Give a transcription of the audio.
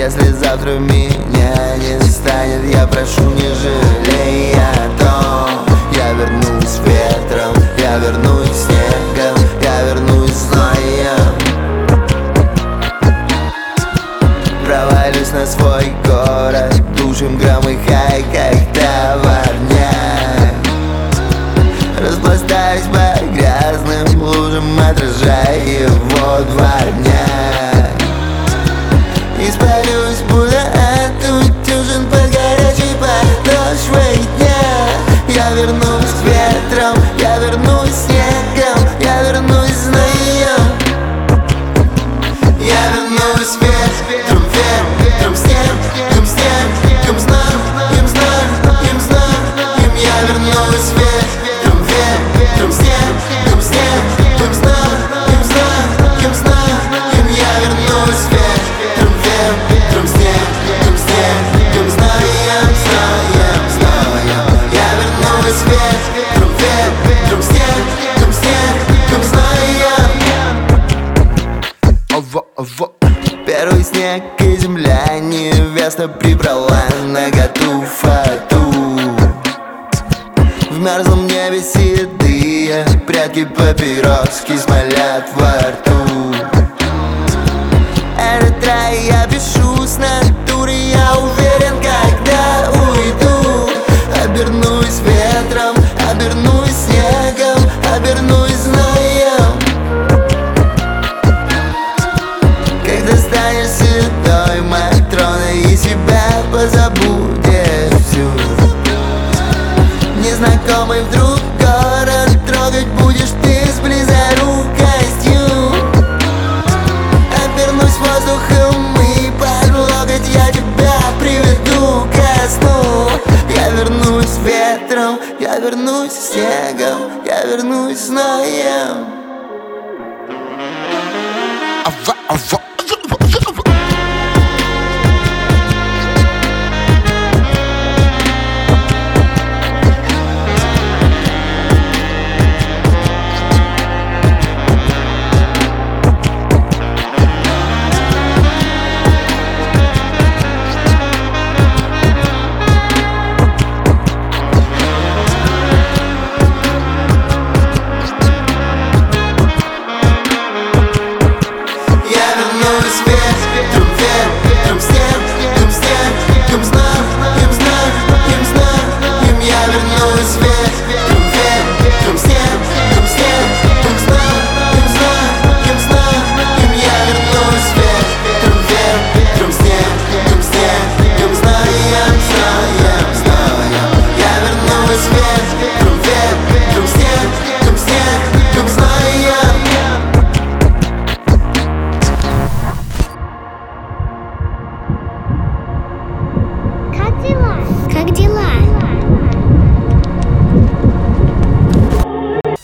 Если завтра меня не станет, я прошу, не жалей о том. Я вернусь ветром, я вернусь снегом, я вернусь зноем. Провалюсь на свой город, душем громыхай, как товарняк. Распластаюсь по грязным лужам, отражая его дворняк. Испарюсь, будто отутюжен под горячей подошвой дня. Я вернусь ветром, я вернусь снегом, я вернусь знаем. Я вернусь ветром, ветром, снегом, снегом, знаем, знаем, знаем. Я вернусь ветром, ветром, снегом, снегом, знаем, знаем, знаем. Я вернусь ветром, ветром, снегом, снегом, знаем, знаем, знаем. Я вернусь ветром, ветром, снегом, снегом, знаем. Первый снег и земля невеста прибрала наготу фату. В мерзлом небе седые прядки папироски смолят во рту. Этот рай я пишу с натуры, я уверен, когда уйду. Обернусь ветром, обернусь снегом, обернусь знаем. Когда станешь седой Матроной и себя позабудешь всю, незнакомый вдруг город трогать будешь ты с близорукостью. Обернусь воздухом и под локоть я тебя приведу ко сну. Я вернусь ветром, я вернусь снегом, я вернусь знаем. Как дела?